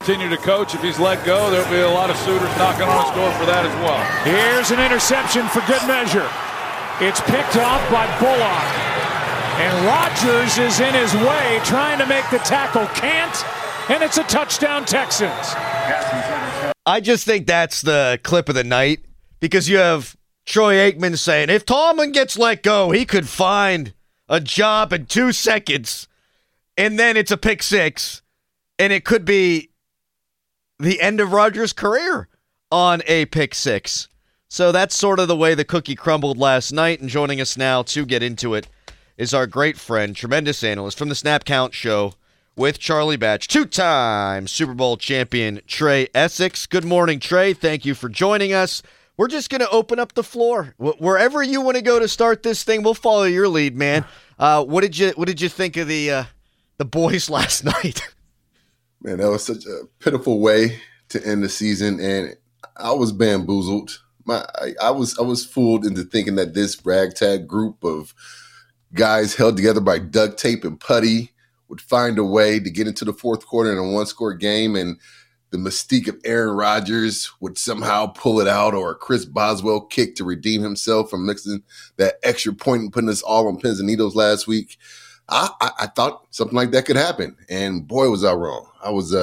Continue to coach. If he's let go, there'll be a lot of suitors knocking on his door for that as well. Here's an interception for good measure. It's picked off by Bullock. And Rodgers is in his way, trying to make the tackle. Can't. And it's a touchdown, Texans. I just think that's the clip of the night because you have Troy Aikman saying, if Tomlin gets let go, he could find a job in 2 seconds. And then it's a pick six. And it could be the end of Rodgers' career on a pick six. So that's sort of the way the cookie crumbled last night. And joining us now to get into it is our great friend, tremendous analyst from the Snap Count Show with Charlie Batch, 2-time Super Bowl champion Trey Essex. Good morning, Trey. Thank you for joining us. We're just going to open up the floor. Wherever you want to go to start this thing, we'll follow your lead, man. What did you think of the boys last night? Man, that was such a pitiful way to end the season, and I was bamboozled. I was fooled into thinking that this ragtag group of guys held together by duct tape and putty would find a way to get into the fourth quarter in a one-score game, and the mystique of Aaron Rodgers would somehow pull it out, or a Chris Boswell kick to redeem himself from mixing that extra point and putting us all on pins and needles last week. I thought something like that could happen, and boy, was I wrong. I was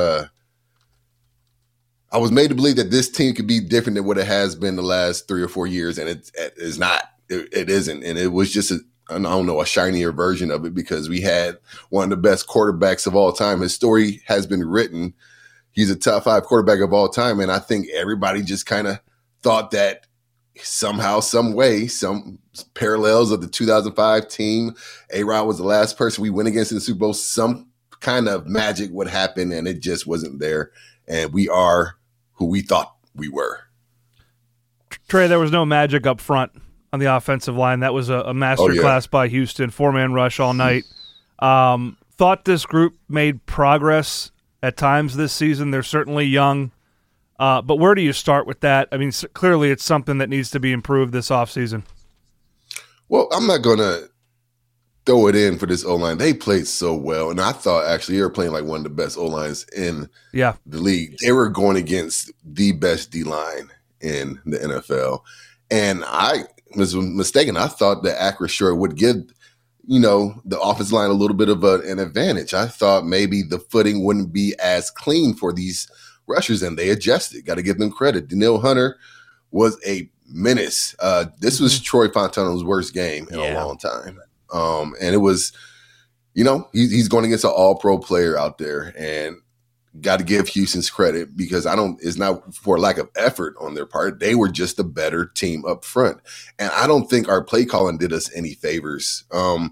made to believe that this team could be different than what it has been the last 3 or 4 years, and it is not. It isn't, and it was just a shinier version of it because we had one of the best quarterbacks of all time. His story has been written. He's a top 5 quarterback of all time, and I think everybody just kind of thought that somehow, some way, some parallels of the 2005 team, A-Rod was the last person we went against in the Super Bowl, some kind of magic would happen, and it just wasn't there. And we are who we thought we were. Trey, there was no magic up front on the offensive line. That was a masterclass by Houston, 4-man rush all night. Thought this group made progress at times this season. They're certainly young. But where do you start with that? I mean, clearly it's something that needs to be improved this offseason. Well, I'm not going to throw it in for this O-line. They played so well, and I thought actually they were playing like one of the best O-lines in the league. They were going against the best D-line in the NFL, and I was mistaken. I thought that Acrisure would give the offensive line a little bit of an advantage. I thought maybe the footing wouldn't be as clean for these rushers, and they adjusted. Got to give them credit. Danielle Hunter was a menace. This was Troy Fontana's worst game in a long time. And it was, he's going against an all-pro player out there, and got to give Houston's credit because it's not for lack of effort on their part. They were just a better team up front. And I don't think our play calling did us any favors.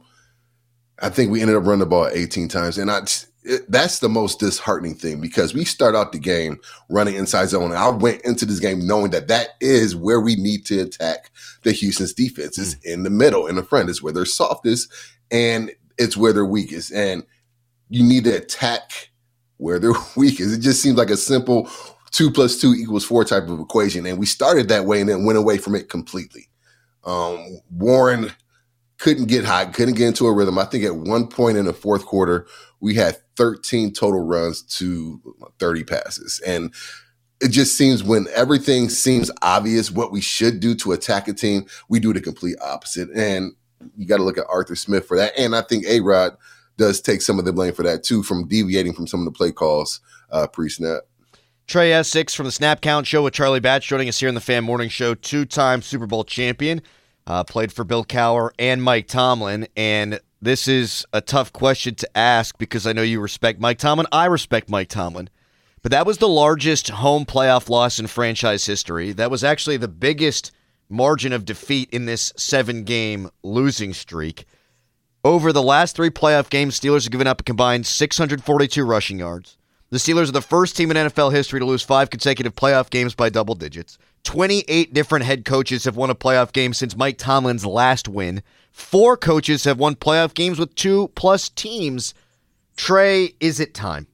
I think we ended up running the ball 18 times, and that's the most disheartening thing because we start out the game running inside zone. And I went into this game knowing that is where we need to attack the Houston's defense is in the middle, in the front. It's where they're softest and it's where they're weakest. And you need to attack where they're weakest. It just seems like a simple 2 + 2 = 4 type of equation. And we started that way and then went away from it completely. Warren couldn't get hot, couldn't get into a rhythm. I think at one point in the fourth quarter, we had 13 total runs to 30 passes. And it just seems when everything seems obvious what we should do to attack a team, we do the complete opposite. And you got to look at Arthur Smith for that. And I think A-Rod does take some of the blame for that too, from deviating from some of the play calls pre-snap. Trey Essex from the Snap Count Show with Charlie Batch joining us here on the Fan Morning Show, 2-time Super Bowl champion, played for Bill Cowher and Mike Tomlin. And this is a tough question to ask because I know you respect Mike Tomlin. I respect Mike Tomlin. But that was the largest home playoff loss in franchise history. That was actually the biggest margin of defeat in this 7-game losing streak. Over the last 3 playoff games, Steelers have given up a combined 642 rushing yards. The Steelers are the first team in NFL history to lose 5 consecutive playoff games by double digits. 28 different head coaches have won a playoff game since Mike Tomlin's last win. 4 coaches have won playoff games with 2+ teams. Trey, is it time?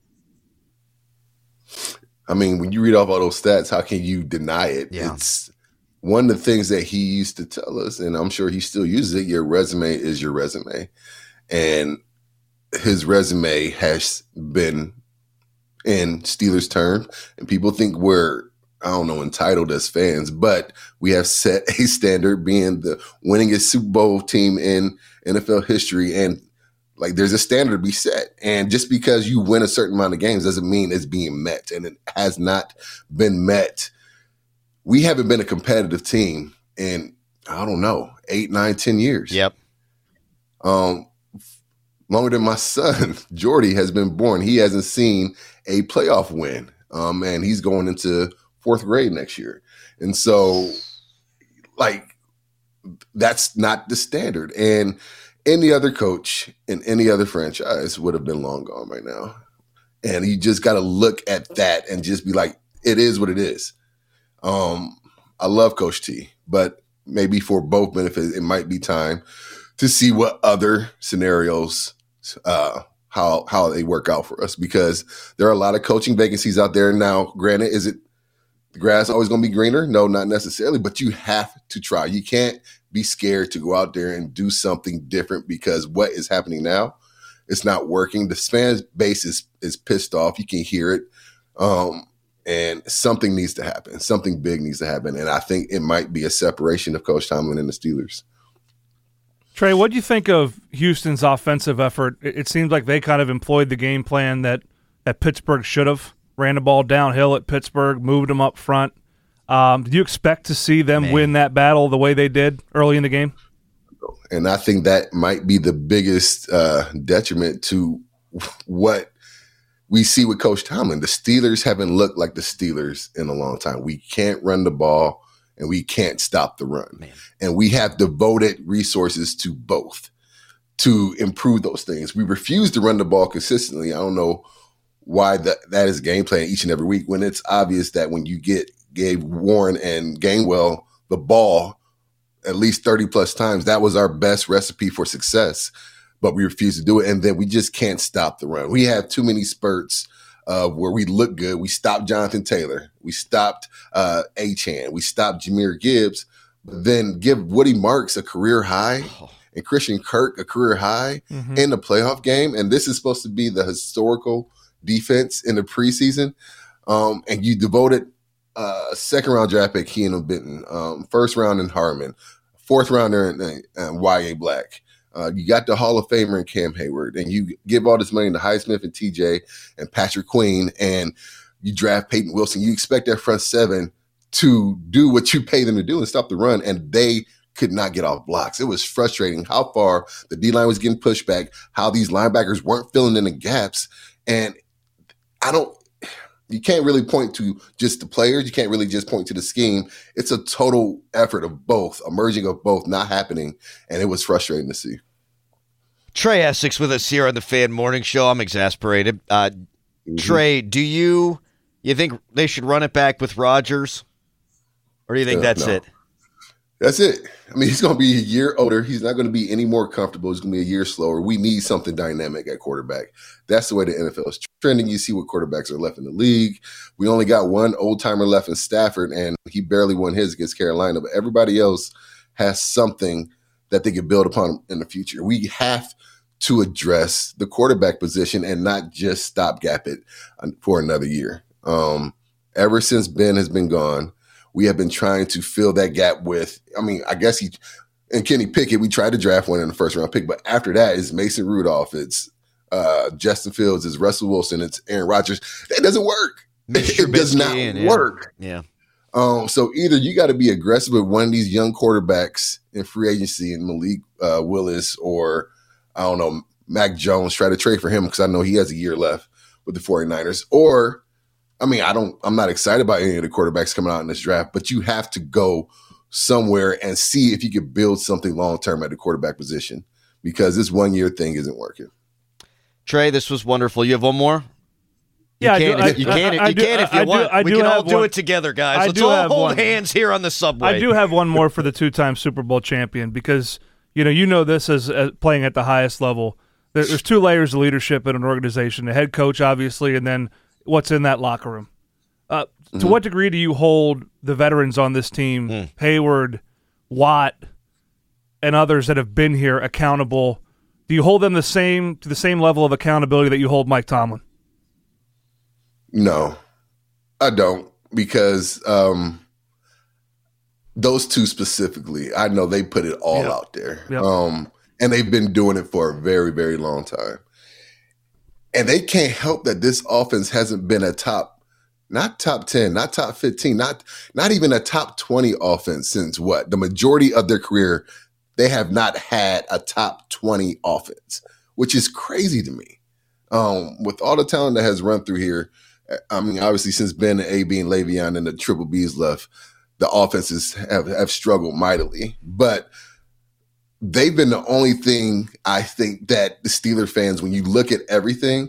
I mean, when you read off all those stats, how can you deny it? Yeah. It's one of the things that he used to tell us, and I'm sure he still uses it, your resume is your resume. And his resume has been in Steelers terms, and people think we're, I don't know, entitled as fans, but we have set a standard, being the winningest Super Bowl team in NFL history, and like there's a standard to be set. And just because you win a certain amount of games doesn't mean it's being met, and it has not been met. We haven't been a competitive team in, I don't know, 8, 9, 10 years. Yep. Longer than my son, Jordy, has been born. He hasn't seen a playoff win. And he's going into 4th grade next year. And so, like, that's not the standard. And any other coach in any other franchise would have been long gone right now. And you just got to look at that and just be like, it is what it is. I love Coach T, but maybe for both benefits, it might be time to see what other scenarios, how they work out for us, because there are a lot of coaching vacancies out there now. Granted, is it the grass always going to be greener? No, not necessarily, but you have to try. You can't be scared to go out there and do something different, because what is happening now, it's not working. The fan base is pissed off. You can hear it. And something needs to happen. Something big needs to happen. And I think it might be a separation of Coach Tomlin and the Steelers. Trey, what do you think of Houston's offensive effort? It seems like they kind of employed the game plan that Pittsburgh should have. Ran the ball downhill at Pittsburgh, moved them up front. Do you expect to see them win that battle the way they did early in the game? And I think that might be the biggest detriment to what we see with Coach Tomlin. The Steelers haven't looked like the Steelers in a long time. We can't run the ball, and we can't stop the run. Man. And we have devoted resources to both to improve those things. We refuse to run the ball consistently. I don't know why that is game plan each and every week, when it's obvious that when you gave Warren and Gainwell the ball at least 30-plus times, that was our best recipe for success. But we refuse to do it, and then we just can't stop the run. We have too many spurts where we look good. We stopped Jonathan Taylor. We stopped Achane. We stopped Jahmyr Gibbs. But then give Woody Marks a career high and Christian Kirk a career high in the playoff game. And this is supposed to be the historical defense in the preseason. And you devoted second-round draft pick Keenan Benton, first round in Harmon, 4th rounder in Y.A. Black. You got the Hall of Famer in Cam Hayward, and you give all this money to Highsmith and TJ and Patrick Queen, and you draft Peyton Wilson. You expect that front seven to do what you pay them to do and stop the run, and they could not get off blocks. It was frustrating how far the D-line was getting pushed back, how these linebackers weren't filling in the gaps. And you can't really point to just the players. You can't really just point to the scheme. It's a total effort of both, a merging of both not happening, and it was frustrating to see. Trey Essex with us here on the Fan Morning Show. I'm exasperated. Trey, do you think they should run it back with Rodgers, or do you think that's it? That's it. I mean, he's going to be a year older. He's not going to be any more comfortable. He's going to be a year slower. We need something dynamic at quarterback. That's the way the NFL is trending. You see what quarterbacks are left in the league. We only got one old-timer left in Stafford, and he barely won his against Carolina. But everybody else has something that they could build upon in the future. We have to address the quarterback position and not just stopgap it for another year. Ever since Ben has been gone, we have been trying to fill that gap with, I guess and Kenny Pickett, we tried to draft one in the first round pick, but after that it's Mason Rudolph, it's Justin Fields, it's Russell Wilson, it's Aaron Rodgers. That doesn't work. It does not work. Yeah. So either you got to be aggressive with one of these young quarterbacks in free agency and Malik Willis, or I don't know, Mac Jones, try to trade for him because I know he has a year left with the 49ers, or I'm not excited about any of the quarterbacks coming out in this draft, but you have to go somewhere and see if you could build something long-term at the quarterback position, because this 1 year thing isn't working. Trey, this was wonderful. You have one more? Yeah, you can if you want. We can all do it together, guys. Let's all hold hands here on the subway. I do have one more for the 2-time Super Bowl champion, because you know this as playing at the highest level. There's 2 layers of leadership in an organization: the head coach, obviously, and then what's in that locker room. To what degree do you hold the veterans on this team, Hayward, Watt, and others that have been here, accountable? Do you hold them to the same level of accountability that you hold Mike Tomlin? No, I don't, because those two specifically, I know they put it all out there. Yep. And they've been doing it for a very, very long time. And they can't help that this offense hasn't been not top 10, not top 15, not even a top 20 offense since what? The majority of their career, they have not had a top 20 offense, which is crazy to me. With all the talent that has run through here, I mean, obviously since Ben and AB and Le'Veon and the Triple B's left, the offenses have struggled mightily. But they've been the only thing, I think, that the Steeler fans, when you look at everything,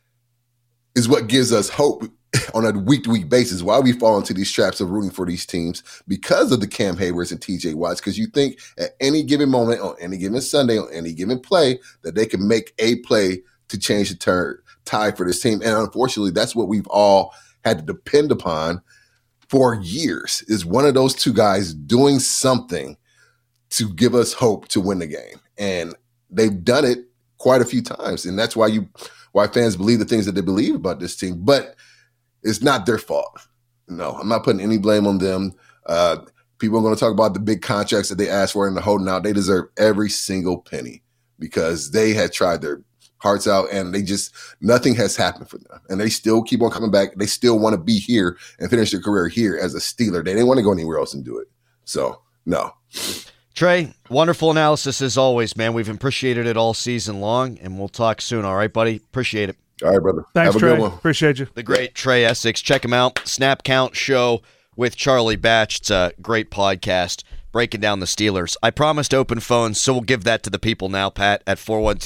is what gives us hope on a week-to-week basis. Why we fall into these traps of rooting for these teams because of the Cam Haywards and TJ Watts, because you think at any given moment, on any given Sunday, on any given play, that they can make a play to change the tide for this team. And unfortunately, that's what we've all had to depend upon for years, is one of those two guys doing something to give us hope to win the game. And they've done it quite a few times. And that's why fans believe the things that they believe about this team. But it's not their fault. No, I'm not putting any blame on them. People are going to talk about the big contracts that they asked for and the holding out. They deserve every single penny because they had tried their hearts out and nothing has happened for them. And they still keep on coming back. They still want to be here and finish their career here as a Steeler. They didn't want to go anywhere else and do it. So, no. Trey, wonderful analysis as always, man. We've appreciated it all season long, and we'll talk soon. All right, buddy? Appreciate it. All right, brother. Thanks, Have a Trey. good one. Appreciate you. The great Trey Essex. Check him out. Snap Count Show with Charlie Batch. It's a great podcast breaking down the Steelers. I promised open phones, so we'll give that to the people now, Pat, at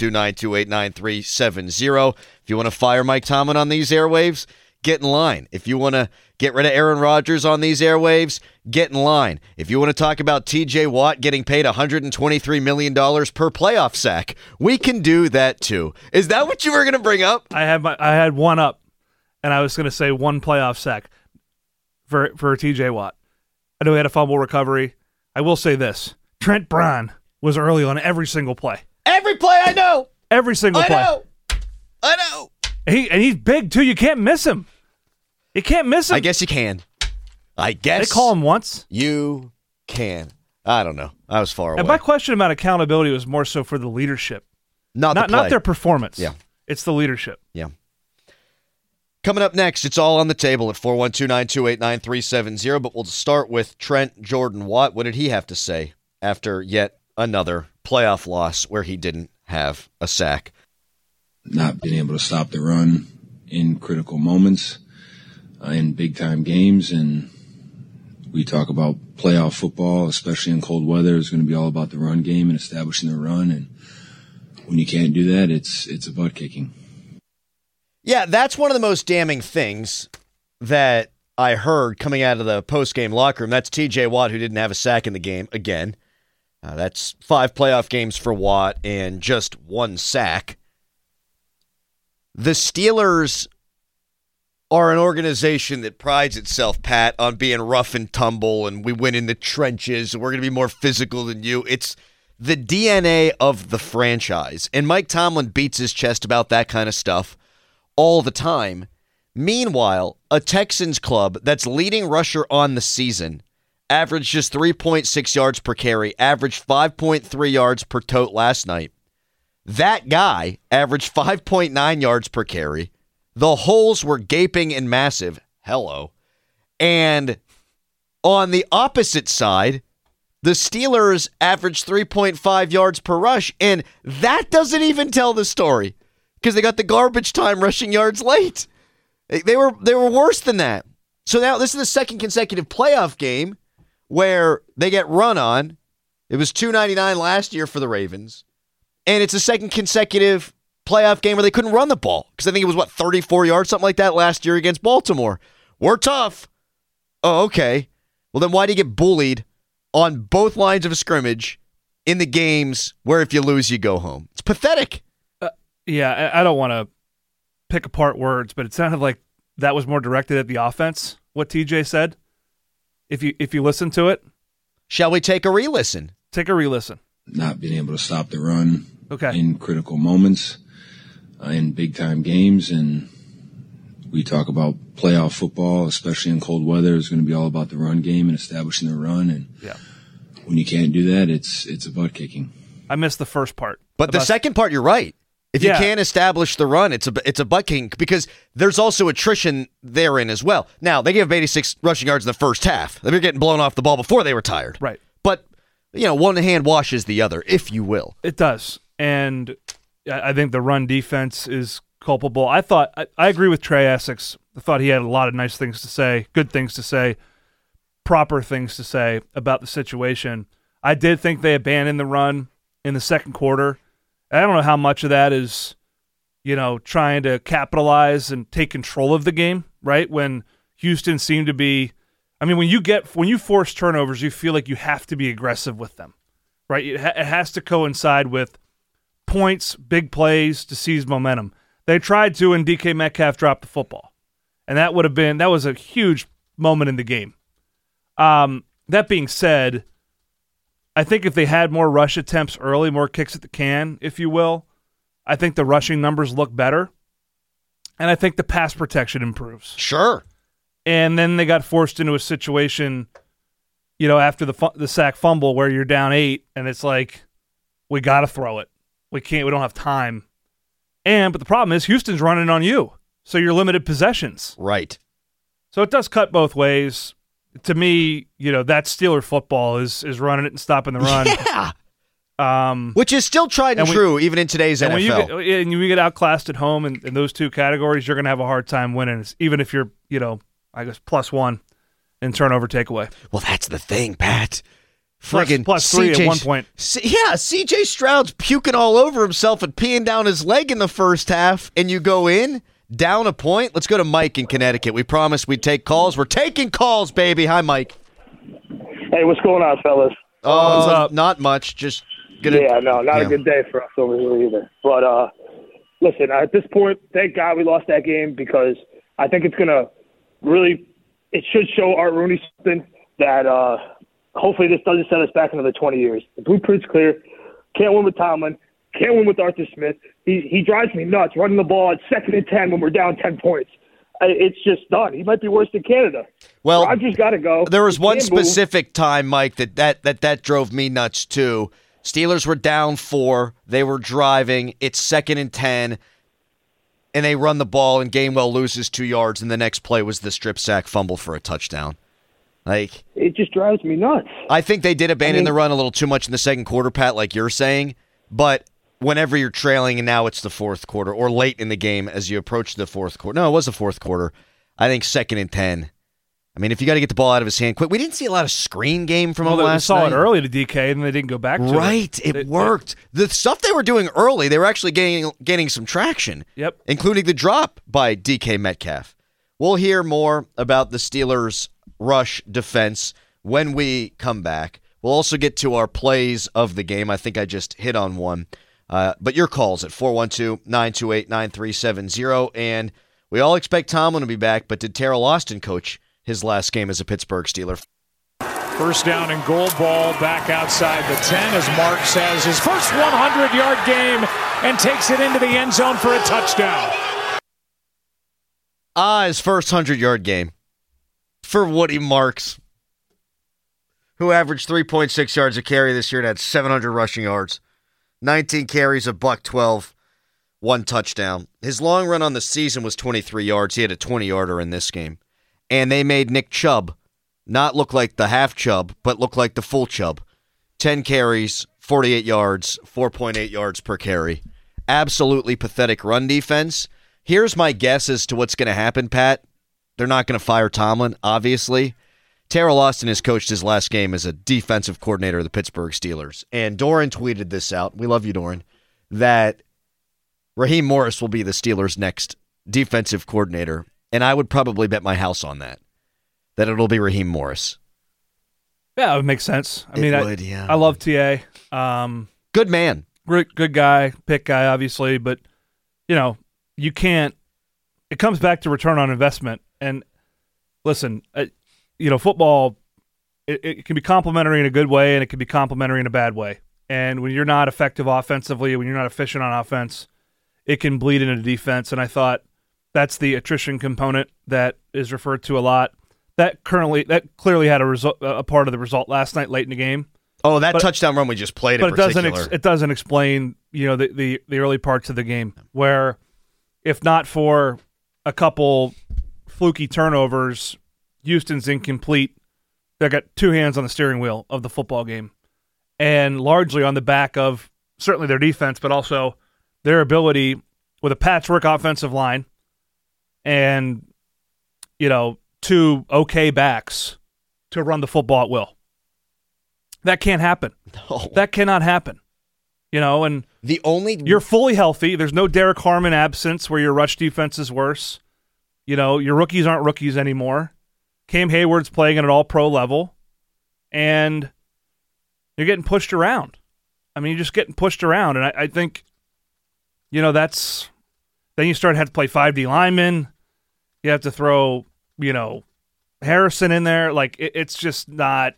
412-928-9370. If you want to fire Mike Tomlin on these airwaves, get in line. If you want to get rid of Aaron Rodgers on these airwaves, get in line. If you want to talk about TJ Watt getting paid $123 million per playoff sack, we can do that too. Is that what you were going to bring up? I had one up, and I was going to say one playoff sack for TJ Watt. I know he had a fumble recovery. I will say this. Trent Brown was early on every single play. Every play, I know. Every single play. I know. And he's big, too. You can't miss him. You can't miss him. I guess you can. I guess. They call him once. You can. I don't know. I was far away. And my question about accountability was more so for the leadership. Not their performance. Yeah. It's the leadership. Yeah. Coming up next, it's all on the table at 412-928-9370, but we'll start with Trent Jordan Watt. What did he have to say after yet another playoff loss where he didn't have a sack? Not being able to stop the run in critical moments, in big-time games, and we talk about playoff football, especially in cold weather. It's going to be all about the run game and establishing the run, and when you can't do that, it's a butt kicking. Yeah, that's one of the most damning things that I heard coming out of the post-game locker room. That's TJ Watt, who didn't have a sack in the game again. That's 5 playoff games for Watt and just 1 sack. The Steelers are an organization that prides itself, Pat, on being rough and tumble, and we win in the trenches, and we're going to be more physical than you. It's the DNA of the franchise, and Mike Tomlin beats his chest about that kind of stuff all the time. Meanwhile, a Texans club that's leading rusher on the season averaged just 3.6 yards per carry, averaged 5.3 yards per tote last night. That guy averaged 5.9 yards per carry. The holes were gaping and massive. Hello. And on the opposite side, the Steelers averaged 3.5 yards per rush, and that doesn't even tell the story because they got the garbage time rushing yards late. They were worse than that. So now this is the second consecutive playoff game where they get run on. It was 299 last year for the Ravens, and it's a second consecutive playoff game where they couldn't run the ball because I think it was, 34 yards, something like that last year against Baltimore. We're tough. Oh, okay. Well, then why do you get bullied on both lines of scrimmage in the games where if you lose, you go home? It's pathetic. Yeah, I don't want to pick apart words, but it sounded like that was more directed at the offense, what TJ said. If you listen to it. Shall we take a re-listen? Take a re-listen. Not being able to stop the run in critical moments, in big-time games, and we talk about playoff football, especially in cold weather, is going to be all about the run game and establishing the run. And when you can't do that, it's a butt kicking. I missed the first part. But the second part, you're right. If you can't establish the run, it's a butt kicking because there's also attrition therein as well. Now, they gave up 86 rushing yards in the first half. They were getting blown off the ball before they were tired. Right. But, one hand washes the other, if you will. It does. And I think the run defense is culpable. I agree with Trey Essex. I thought he had a lot of nice things to say, good things to say, proper things to say about the situation. I did think they abandoned the run in the second quarter. I don't know how much of that is, trying to capitalize and take control of the game, right? When Houston seemed to be, when you force turnovers, you feel like you have to be aggressive with them, right? It has to coincide with points, big plays to seize momentum. They tried to, and DK Metcalf dropped the football. And that was a huge moment in the game. That being said, I think if they had more rush attempts early, more kicks at the can, if you will, I think the rushing numbers look better. And I think the pass protection improves. Sure. And then they got forced into a situation, after the sack fumble where you're down 8, and it's like, we got to throw it. We don't have time. But the problem is Houston's running on you, so you're limited possessions. Right. So it does cut both ways. To me, that Steeler football is running it and stopping the run. Yeah. Which is still tried and true even in today's NFL. When you get outclassed at home in those two categories, you're going to have a hard time winning, even if you're, I guess, +1 in turnover takeaway. Well, that's the thing, Pat. Friggin' +3 at one point. C.J. Stroud's puking all over himself and peeing down his leg in the first half, and you go in, down a point. Let's go to Mike in Connecticut. We promised we'd take calls. We're taking calls, baby. Hi, Mike. Hey, what's going on, fellas? What's up? Not much. Just not a good day for us over here either. But listen, at this point, thank God we lost that game because I think it's going to really – it should show Art Rooney something that hopefully this doesn't set us back another 20 years. The blueprint's clear. Can't win with Tomlin. Can't win with Arthur Smith. He drives me nuts running the ball at 2nd and 10 when we're down 10 points. It's just done. He might be worse than Canada. Well, Rodgers got to go. There was one specific time, Mike, that drove me nuts too. Steelers were down 4. They were driving. It's 2nd and 10, and they run the ball, and Gainwell loses 2 yards, and the next play was the strip sack fumble for a touchdown. It just drives me nuts. I think they did abandon the run a little too much in the second quarter, Pat, like you're saying, but whenever you're trailing and now it's the fourth quarter or late in the game as you approach the fourth quarter. No, it was the fourth quarter. I think 2nd and 10. If you got to get the ball out of his hand quick. We didn't see a lot of screen game from him last night. We saw it early to DK, and they didn't go back to it. Right, it worked. The stuff they were doing early, they were actually gaining some traction. Yep. Including the drop by DK Metcalf. We'll hear more about the Steelers' rush defense when we come back. We'll also get to our plays of the game. I think I just hit on one. But your calls at 412-928-9370. And we all expect Tomlin to be back, but did Terrell Austin coach his last game as a Pittsburgh Steeler? First down and goal, ball back outside the 10 as Marks has his first 100-yard game and takes it into the end zone for a touchdown. His first 100-yard game for Woody Marks, who averaged 3.6 yards a carry this year and had 700 rushing yards. 19 carries, $112, 1 touchdown. His long run on the season was 23 yards. He had a 20-yarder in this game. And they made Nick Chubb not look like the half Chubb, but look like the full Chubb. 10 carries, 48 yards, 4.8 yards per carry. Absolutely pathetic run defense. Here's my guess as to what's going to happen, Pat. They're not going to fire Tomlin, obviously. Terrell Austin has coached his last game as a defensive coordinator of the Pittsburgh Steelers. And Doran tweeted this out. We love you, Doran. That Raheem Morris will be the Steelers' next defensive coordinator. And I would probably bet my house on that it'll be Raheem Morris. Yeah, it would make sense. I love TA. Good man. Good guy, pick guy, obviously. But, you can't – it comes back to return on investment. And, listen – football, it can be complimentary in a good way and it can be complimentary in a bad way. And when you're not effective offensively, when you're not efficient on offense, it can bleed into defense. And I thought That's the attrition component that is referred to a lot. That clearly had a part of the result last night late in the game. Oh, that touchdown run we just played. But it doesn't explain the early parts of the game where, if not for a couple fluky turnovers, Houston's incomplete. They got two hands on the steering wheel of the football game, and largely on the back of certainly their defense, but also their ability with a patchwork offensive line and two okay backs to run the football at will. That can't happen. No. That cannot happen. And you're fully healthy. There's no Derek Harmon absence where your rush defense is worse. Your rookies aren't rookies anymore. Cam Hayward's playing at an all-pro level, and you're getting pushed around. I mean, you're just getting pushed around, and I think, that's – then you start to have to play 5D linemen. You have to throw, Harrison in there. Like, it's just not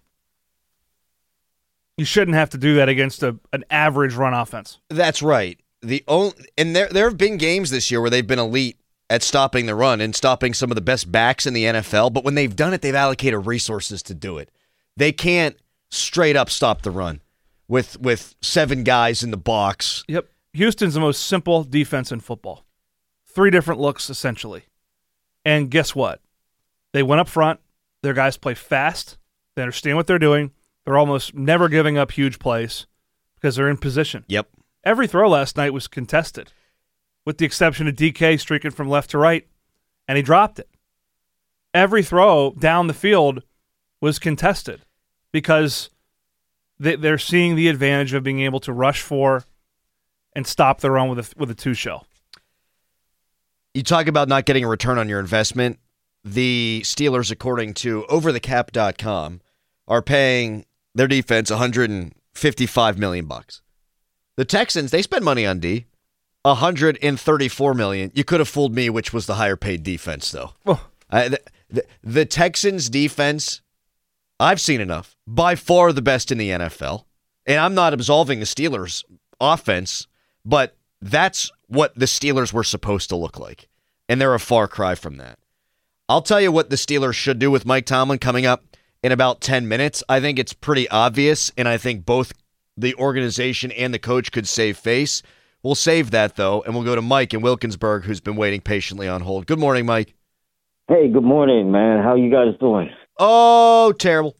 – you shouldn't have to do that against an average run offense. That's right. And there have been games this year where they've been elite at stopping the run and stopping some of the best backs in the NFL, but when they've done it, they've allocated resources to do it. They can't straight up stop the run with 7 guys in the box. Yep. Houston's the most simple defense in football. 3 different looks, essentially. And guess what? They went up front. Their guys play fast. They understand what they're doing. They're almost never giving up huge plays because they're in position. Yep. Every throw last night was contested, with the exception of DK streaking from left to right, and he dropped it. Every throw down the field was contested because they're seeing the advantage of being able to rush for and stop the run with a 2-shell. You talk about not getting a return on your investment. The Steelers, according to overthecap.com, are paying their defense $155 million. The Texans, they spend money on D. $134 million. You could have fooled me, which was the higher paid defense, though. Oh. The Texans defense, I've seen enough. By far the best in the NFL. And I'm not absolving the Steelers offense, but that's what the Steelers were supposed to look like. And they're a far cry from that. I'll tell you what the Steelers should do with Mike Tomlin coming up in about 10 minutes. I think it's pretty obvious, and I think both the organization and the coach could save face. We'll save that, though, and we'll go to Mike in Wilkinsburg, who's been waiting patiently on hold. Good morning, Mike. Hey, good morning, man. How you guys doing? Oh, terrible.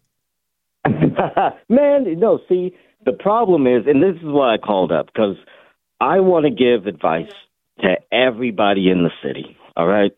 Man, no, see, the problem is, and this is why I called up, because I want to give advice to everybody in the city, all right?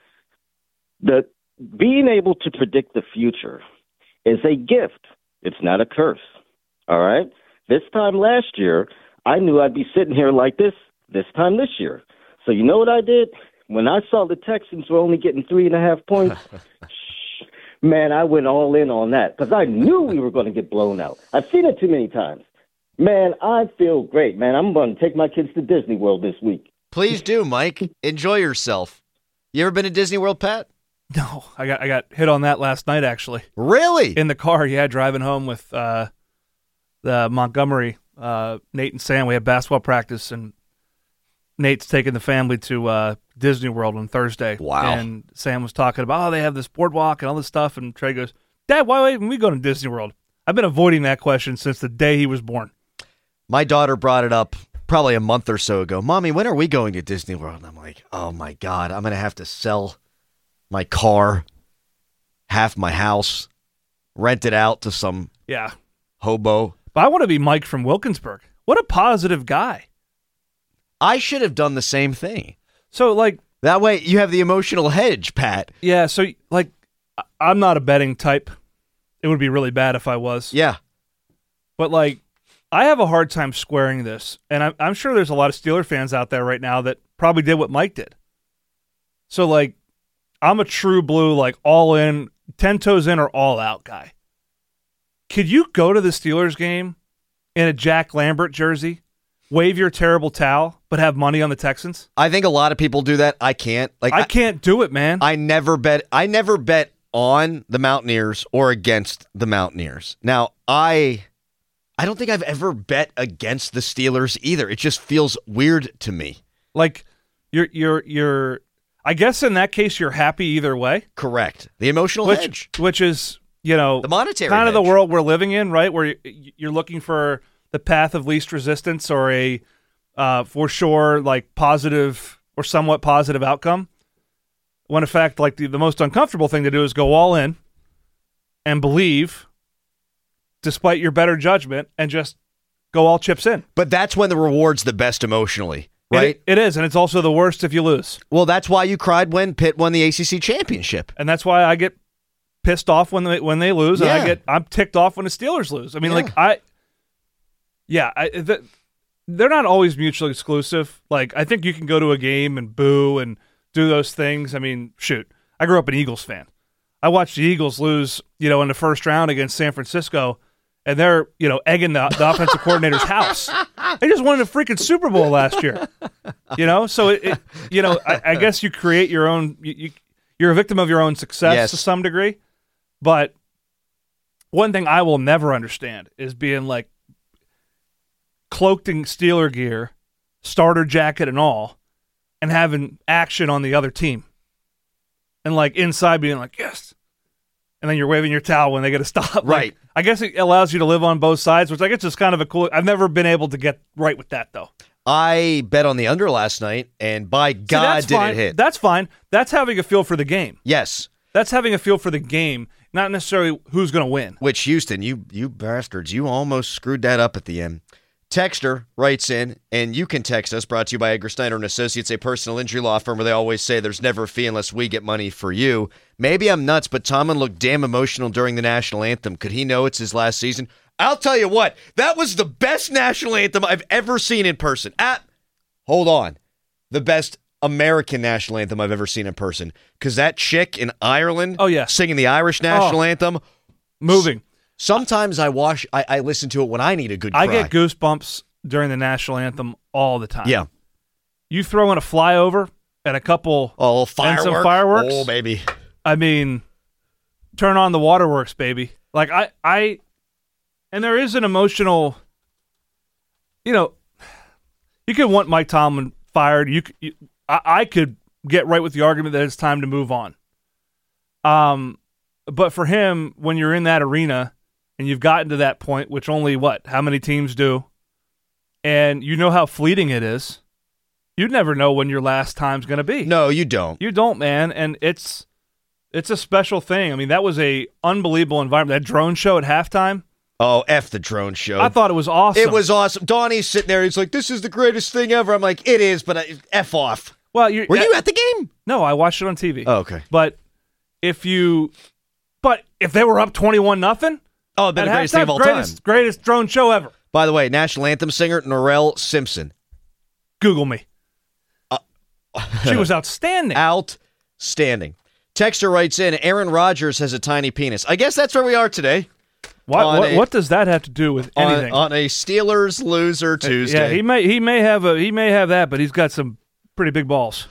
Being able to predict the future is a gift. It's not a curse, all right? This time last year, I knew I'd be sitting here like this time this year. So you know what I did? When I saw the Texans were only getting 3.5 points, man, I went all in on that because I knew we were going to get blown out. I've seen it too many times. Man, I feel great, man. I'm going to take my kids to Disney World this week. Please do, Mike. Enjoy yourself. You ever been to Disney World, Pat? No, I got hit on that last night, actually. Really? In the car, yeah, driving home with the Montgomery, Nate and Sam. We had basketball practice, and Nate's taking the family to Disney World on Thursday. Wow. And Sam was talking about, they have this boardwalk and all this stuff, and Trey goes, Dad, why haven't we go to Disney World? I've been avoiding that question since the day he was born. My daughter brought it up probably a month or so ago. Mommy, when are we going to Disney World? And I'm like, oh, my God, I'm going to have to sell my car, half my house, rent it out to some hobo. But I want to be Mike from Wilkinsburg. What a positive guy. I should have done the same thing. So, that way you have the emotional hedge, Pat. Yeah, so, I'm not a betting type. It would be really bad if I was. Yeah. But, I have a hard time squaring this, and I'm sure there's a lot of Steeler fans out there right now that probably did what Mike did. So, I'm a true blue, all in, 10 toes in or all out guy. Could you go to the Steelers game in a Jack Lambert jersey, wave your terrible towel, but have money on the Texans? I think a lot of people do that. I can't. I can't do it, man. I never bet on the Mountaineers or against the Mountaineers. Now, I don't think I've ever bet against the Steelers either. It just feels weird to me. I guess in that case, you're happy either way. Correct. The emotional hedge. Which is, the monetary kind of hedge. the world we're living in, right? Where you're looking for the path of least resistance or a, for sure, like positive or somewhat positive outcome. When in fact, like the most uncomfortable thing to do is go all in and believe, despite your better judgment, and just go all chips in. But that's when the reward's the best emotionally, right? It is, and it's also the worst if you lose. Well, that's why you cried when Pitt won the ACC championship. And that's why I get pissed off when they lose, and I'm ticked off when the Steelers lose. I mean, they're not always mutually exclusive. Like, I think you can go to a game and boo and do those things. I mean, shoot, I grew up an Eagles fan. I watched the Eagles lose, in the first round against San Francisco, and they're, egging the offensive coordinator's house. They just won a freaking Super Bowl last year, So I guess you create your own. You're a victim of your own success to some degree. But one thing I will never understand is being like cloaked in Steeler gear, starter jacket and all, and having action on the other team, and like inside being like yes. And then you're waving your towel when they get a stop. Right. Like, I guess it allows you to live on both sides, which I guess is kind of a cool. I've never been able to get right with that, though. I bet on the under last night, and by God, did it hit. That's fine. That's having a feel for the game. Yes. That's having a feel for the game, not necessarily who's going to win. Which, Houston, you bastards, you almost screwed that up at the end. Texter writes in, and you can text us, brought to you by Edgar Snyder & Associates, a personal injury law firm where they always say there's never a fee unless we get money for you. Maybe I'm nuts, but Tomlin looked damn emotional during the national anthem. Could he know it's his last season? I'll tell you what, that was the best national anthem I've ever seen in person. Hold on. The best American national anthem I've ever seen in person. Because that chick in Ireland singing the Irish national anthem. Moving. Sometimes I listen to it when I need a good cry. I get goosebumps during the national anthem all the time. Yeah. You throw in a flyover and a couple and some fireworks. Oh, baby. I mean, turn on the waterworks, baby. Like and there is an emotional, you could want Mike Tomlin fired. I could get right with the argument that it's time to move on. But for him, when you're in that arena and you've gotten to that point, which only how many teams do, and you know how fleeting it is, you'd never know when your last time's going to be. No, you don't. You don't, man. And it's a special thing. I mean, that was a unbelievable environment. That drone show at halftime. Oh, F the drone show. I thought it was awesome. It was awesome. Donnie's sitting there. He's like, this is the greatest thing ever. I'm like, it is, but F off. Well, were you at the game? No, I watched it on TV. Oh, okay. But if they were up 21-0, oh, it'd been the greatest thing of all time. Greatest drone show ever. By the way, national anthem singer Norelle Simpson. Google me. She was outstanding. Outstanding. Texter writes in, Aaron Rodgers has a tiny penis. I guess that's where we are today. What does that have to do with anything? On a Steelers loser Tuesday. Yeah, he may have that, but he's got some pretty big balls.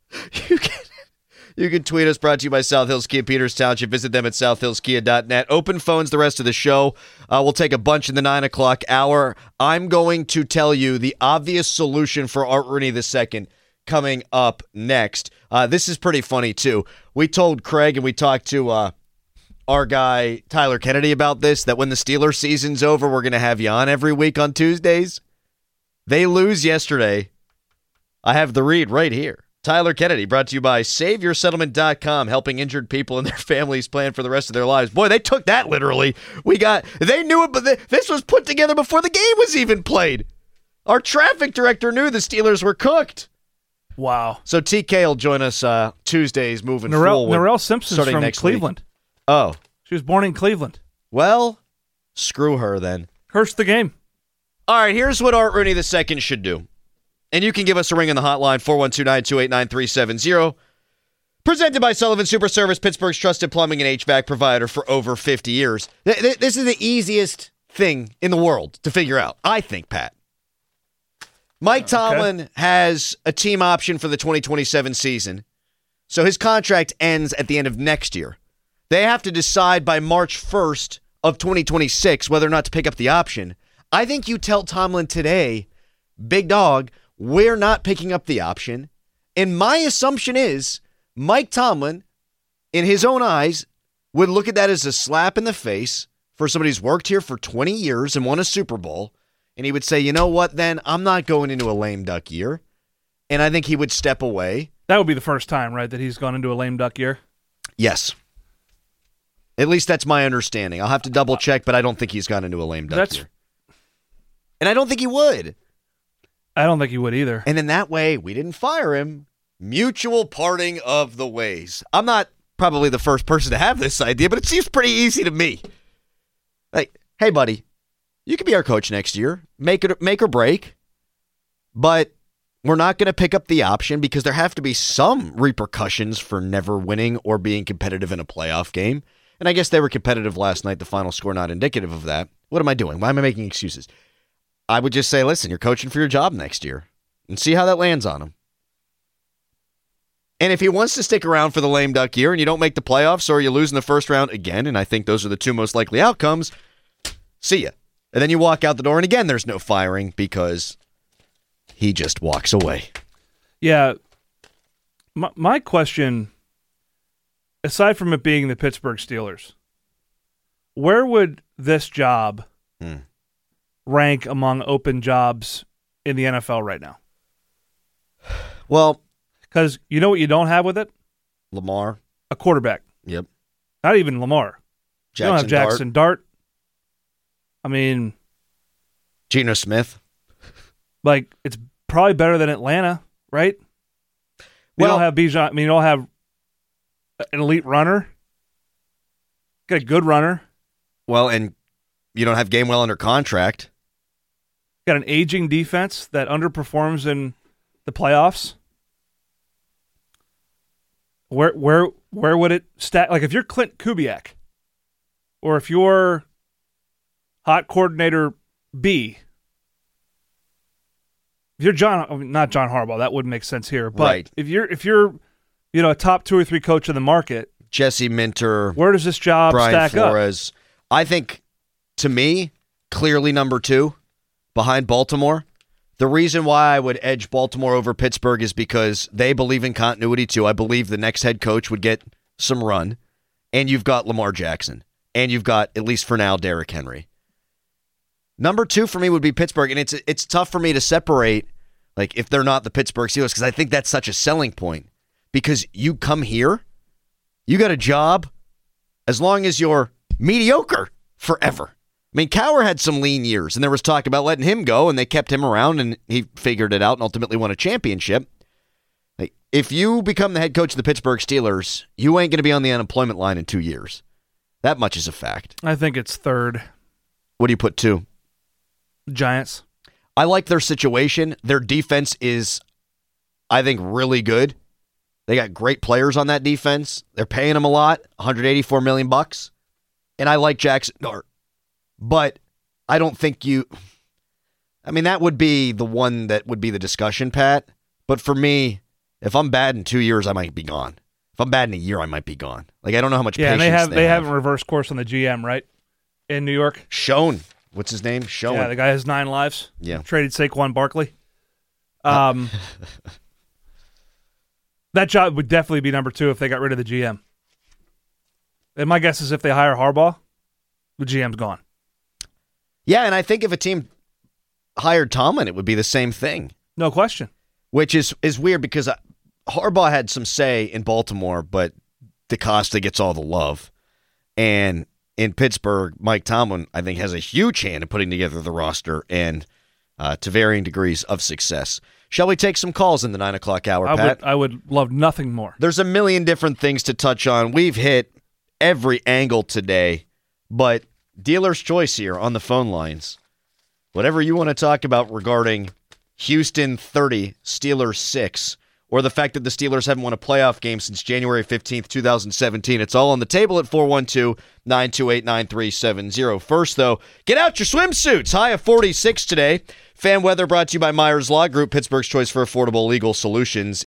You can tweet us, brought to you by South Hills Kia Peters Township. Visit them at southhillskia.net. Open phones the rest of the show. We'll take a bunch in the 9 o'clock hour. I'm going to tell you the obvious solution for Art Rooney II coming up next. This is pretty funny, too. We told Craig and we talked to our guy Tyler Kennedy about this, that when the Steelers season's over, we're going to have you on every week on Tuesdays. They lose yesterday. I have the read right here. Tyler Kennedy, brought to you by SaveYourSettlement.com, helping injured people and their families plan for the rest of their lives. Boy, they took that literally. They knew it, but this was put together before the game was even played. Our traffic director knew the Steelers were cooked. Wow. So TK will join us Tuesdays moving forward. Norelle Simpson's from Cleveland. Week. Oh. She was born in Cleveland. Well, screw her then. Curse the game. All right, here's what Art Rooney II should do. And you can give us a ring on the hotline, 412-928-9370. Presented by Sullivan Super Service, Pittsburgh's trusted plumbing and HVAC provider for over 50 years. This is the easiest thing in the world to figure out, I think, Pat. Mike Tomlin has a team option for the 2027 season, so his contract ends at the end of next year. They have to decide by March 1st of 2026 whether or not to pick up the option. I think you tell Tomlin today, big dog, we're not picking up the option, And my assumption is Mike Tomlin, in his own eyes, would look at that as a slap in the face for somebody who's worked here for 20 years and won a Super Bowl. And he would say, you know what, then I'm not going into a lame duck year. And I think he would step away. That would be the first time, right, that he's gone into a lame duck year? Yes. At least that's my understanding. I'll have to double check, but I don't think he's gone into a lame duck year. And I don't think he would. I don't think he would either. And in that way, we didn't fire him. Mutual parting of the ways. I'm not probably the first person to have this idea, but it seems pretty easy to me. Like, hey, buddy, you could be our coach next year. Make or break. But we're not going to pick up the option because there have to be some repercussions for never winning or being competitive in a playoff game. And I guess they were competitive last night. The final score not indicative of that. What am I doing? Why am I making excuses? I would just say, listen, you're coaching for your job next year and see how that lands on him. And if he wants to stick around for the lame duck year and you don't make the playoffs or you lose in the first round again, and I think those are the two most likely outcomes, see ya. And then you walk out the door and again there's no firing because he just walks away. Yeah. My question, aside from it being the Pittsburgh Steelers, where would this job rank among open jobs in the NFL right now? Well, because you know what you don't have with it? Lamar. A quarterback. Yep. Not even Lamar. You don't have Jackson Dart. I mean, Geno Smith. Like, it's probably better than Atlanta, right? You don't have Bijan. I mean, you don't have an elite runner. Got a good runner. Well, and you don't have Gainwell under contract. Got an aging defense that underperforms in the playoffs. Where would it stack? Like, if you're Clint Kubiak, or if you're hot coordinator B, if you're not John Harbaugh, that wouldn't make sense here. But right. if you're a top 2 or 3 coach in the market, Jesse Minter, where does this job Brian stack Flores, up? I think, to me, clearly number 2 behind Baltimore. The reason why I would edge Baltimore over Pittsburgh is because they believe in continuity too. I believe the next head coach would get some run, and you've got Lamar Jackson, and you've got, at least for now, Derrick Henry. Number 2 for me would be Pittsburgh, and it's tough for me to separate, like, if they're not the Pittsburgh Steelers, because I think that's such a selling point. Because you come here, you got a job as long as you're mediocre forever. I mean, Cowher had some lean years, and there was talk about letting him go, and they kept him around, and he figured it out and ultimately won a championship. Like, if you become the head coach of the Pittsburgh Steelers, you ain't going to be on the unemployment line in 2 years. That much is a fact. I think it's 3rd. What do you put 2? Giants. I like their situation. Their defense is, I think, really good. They got great players on that defense. They're paying them a lot, $184 million. And I like Jackson Dart. But I don't think that would be the one that would be the discussion, Pat. But for me, if I'm bad in 2 years, I might be gone. If I'm bad in a year, I might be gone. Like, I don't know how much patience and they haven't reversed course on the GM, right? In New York. Schoen. What's his name? Schoen. Yeah, the guy has 9 lives. Yeah. Traded Saquon Barkley. That job would definitely be number 2 if they got rid of the GM. And my guess is if they hire Harbaugh, the GM's gone. Yeah, and I think if a team hired Tomlin, it would be the same thing. No question. Which is weird because Harbaugh had some say in Baltimore, but DeCosta gets all the love. And in Pittsburgh, Mike Tomlin, I think, has a huge hand in putting together the roster and to varying degrees of success. Shall we take some calls in the 9 o'clock hour, Pat? I would love nothing more. There's a million different things to touch on. We've hit every angle today, but dealer's choice here on the phone lines. Whatever you want to talk about regarding Houston 30, Steelers 6, or the fact that the Steelers haven't won a playoff game since January 15th, 2017. It's all on the table at 412-928-9370. First, though, get out your swimsuits. High of 46 today. Fan weather brought to you by Myers Law Group, Pittsburgh's choice for affordable legal solutions.